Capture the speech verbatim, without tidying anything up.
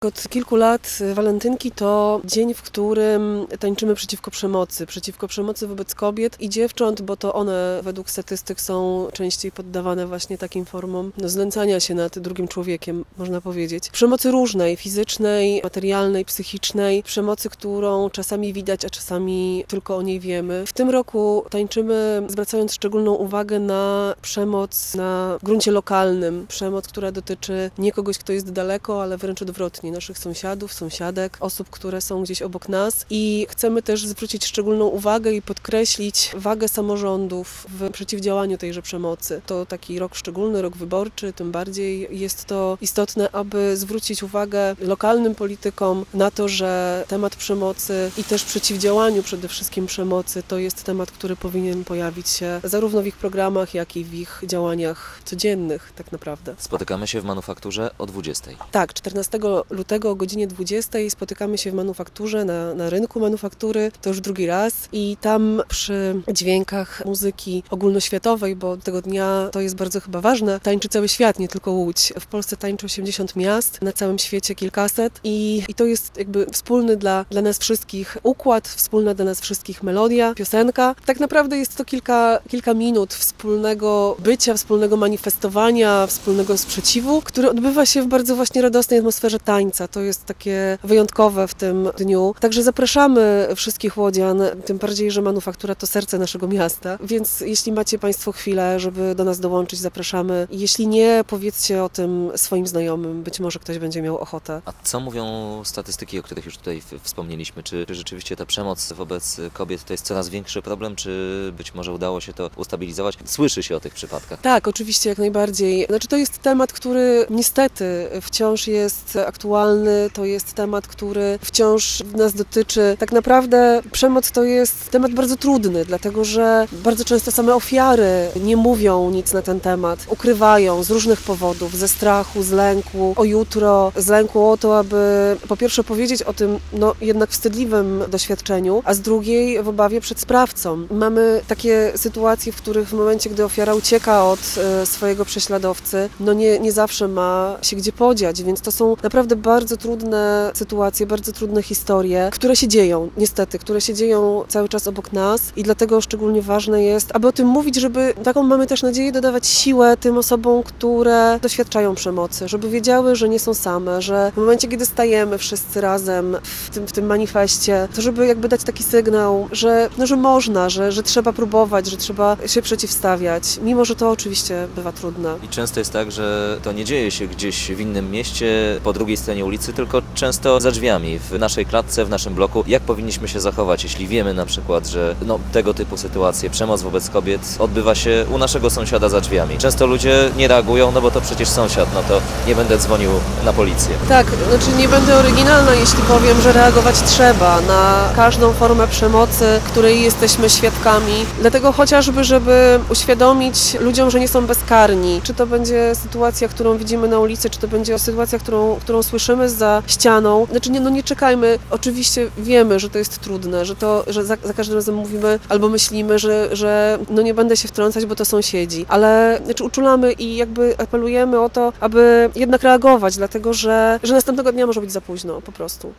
Od kilku lat walentynki to dzień, w którym tańczymy przeciwko przemocy, przeciwko przemocy wobec kobiet i dziewcząt, bo to one według statystyk są częściej poddawane właśnie takim formom no, znęcania się nad drugim człowiekiem, można powiedzieć. Przemocy różnej, fizycznej, materialnej, psychicznej, przemocy, którą czasami widać, a czasami tylko o niej wiemy. W tym roku tańczymy, zwracając szczególną uwagę na przemoc na gruncie lokalnym, przemoc, która dotyczy nie kogoś, kto jest daleko, ale wręcz odwrotnie. Naszych sąsiadów, sąsiadek, osób, które są gdzieś obok nas i chcemy też zwrócić szczególną uwagę i podkreślić wagę samorządów w przeciwdziałaniu tejże przemocy. To taki rok szczególny, rok wyborczy, tym bardziej jest to istotne, aby zwrócić uwagę lokalnym politykom na to, że temat przemocy i też przeciwdziałaniu przede wszystkim przemocy to jest temat, który powinien pojawić się zarówno w ich programach, jak i w ich działaniach codziennych tak naprawdę. Spotykamy się w Manufakturze o dwudziestej. Tak, czternastego lutego o godzinie dwudziestej spotykamy się w Manufakturze, na, na rynku Manufaktury, to już drugi raz i tam przy dźwiękach muzyki ogólnoświatowej, bo tego dnia to jest bardzo chyba ważne, tańczy cały świat, nie tylko Łódź. W Polsce tańczy osiemdziesiąt miast, na całym świecie kilkaset i, i to jest jakby wspólny dla, dla nas wszystkich układ, wspólna dla nas wszystkich melodia, piosenka. Tak naprawdę jest to kilka, kilka minut wspólnego bycia, wspólnego manifestowania, wspólnego sprzeciwu, który odbywa się w bardzo właśnie radosnej atmosferze tańca. To jest takie wyjątkowe w tym dniu. Także zapraszamy wszystkich łodzian, tym bardziej, że Manufaktura to serce naszego miasta, więc jeśli macie Państwo chwilę, żeby do nas dołączyć, zapraszamy. Jeśli nie, powiedzcie o tym swoim znajomym, być może ktoś będzie miał ochotę. A co mówią statystyki, o których już tutaj wspomnieliśmy? Czy rzeczywiście ta przemoc wobec kobiet to jest coraz większy problem, czy być może udało się to ustabilizować? Słyszy się o tych przypadkach. Tak, oczywiście, jak najbardziej. Znaczy to jest temat, który niestety wciąż jest aktualny, to jest temat, który wciąż nas dotyczy. Tak naprawdę przemoc to jest temat bardzo trudny, dlatego że bardzo często same ofiary nie mówią nic na ten temat, ukrywają z różnych powodów, ze strachu, z lęku o jutro, z lęku o to, aby po pierwsze powiedzieć o tym no, jednak wstydliwym doświadczeniu, a z drugiej w obawie przed sprawcą. Mamy takie sytuacje, w których w momencie, gdy ofiara ucieka od e, swojego prześladowcy, no nie, nie zawsze ma się gdzie podziać, więc to są naprawdę bardzo trudne sytuacje, bardzo trudne historie, które się dzieją, niestety, które się dzieją cały czas obok nas i dlatego szczególnie ważne jest, aby o tym mówić, żeby taką mamy też nadzieję dodawać siłę tym osobom, które doświadczają przemocy, żeby wiedziały, że nie są same, że w momencie, kiedy stajemy wszyscy razem w tym, w tym manifestie, to żeby jakby dać taki sygnał, że, no, że można, że, że trzeba próbować, że trzeba się przeciwstawiać, mimo że to oczywiście bywa trudne. I często jest tak, że to nie dzieje się gdzieś w innym mieście, po drugiej stronie ulicy, tylko często za drzwiami, w naszej klatce, w naszym bloku. Jak powinniśmy się zachować, jeśli wiemy na przykład, że no, tego typu sytuacje, przemoc wobec kobiet odbywa się u naszego sąsiada za drzwiami. Często ludzie nie reagują, no bo to przecież sąsiad, no to nie będę dzwonił na policję. Tak, znaczy nie będę oryginalna, jeśli powiem, że reagować trzeba na każdą formę przemocy, której jesteśmy świadkami. Dlatego chociażby, żeby uświadomić ludziom, że nie są bezkarni. Czy to będzie sytuacja, którą widzimy na ulicy, czy to będzie sytuacja, którą, którą słyszymy za ścianą. Znaczy nie, no nie czekajmy. Oczywiście wiemy, że to jest trudne, że to, że za, za każdym razem mówimy albo myślimy, że, że no nie będę się wtrącać, bo to sąsiedzi. Ale znaczy uczulamy i jakby apelujemy o to, aby jednak reagować, dlatego że, że następnego dnia może być za późno po prostu.